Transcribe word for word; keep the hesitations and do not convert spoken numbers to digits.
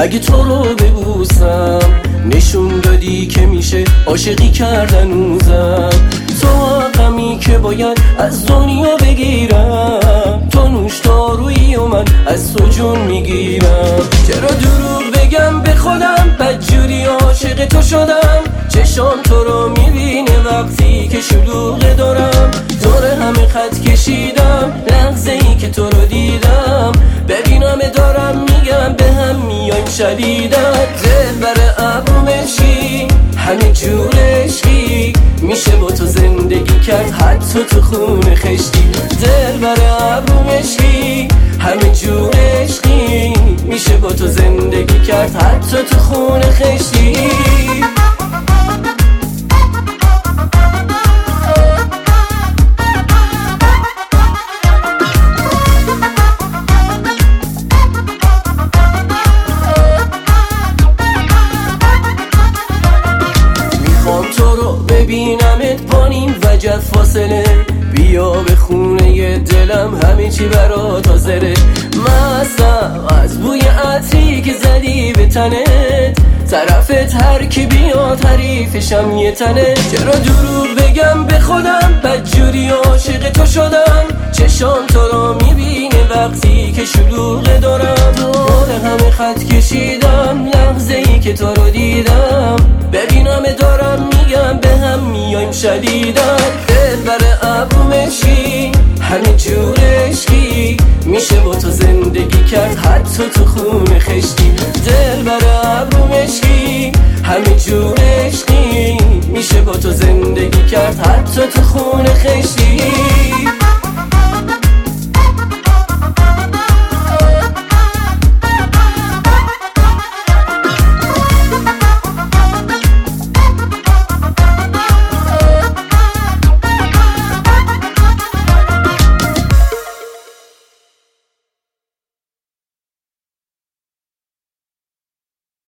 اگه تو رو ببوسم نشون دادی که میشه عاشقی کردن اوزم. تو غمی که باید از دنیا بگیرم، تو نوش دارویی و من از تو جون میگیرم. چرا دروغ بگم به خودم بدجوری عاشق تو شدم. چشام تو رو میبینه وقتی که شلوغ دارم. دور همه خط کشیدم لحظه ای که تو رو دیدم. ببینم دارم میگم به هم میایم شدیدن. دل بر ابرومشی همه جور عشقی، میشه با تو زندگی کرد حتی تو خون خشتی. دل بر ابرومشی همه جور عشقی، میشه با تو زندگی کرد حتی تو خون خشتی. تو رو ببینمت با نیم وجب فاصله، بیا به خونه دلم همه چی برات حاضره. مستم از بوی عطری که زدی به تنت، طرفت هر کی بیاد حریفشم یه تنه. چرا دروغ بگم به خودم بدجوری عاشق تو شدم. چشام تو رو میبینه وقتی که شلوغ دارم. دور همه خط کشیدم لحظه ای که تو رو دیدم. ببینم دارم میگم به هم میایم شدیدن. دل بر ابرومشی همه جور عشقی، میشه با تو زندگی کرد حتی تو خون خشتی. دل بر ابرومشی همه جور عشقی، میشه با تو زندگی کرد حتی تو خون خشتی.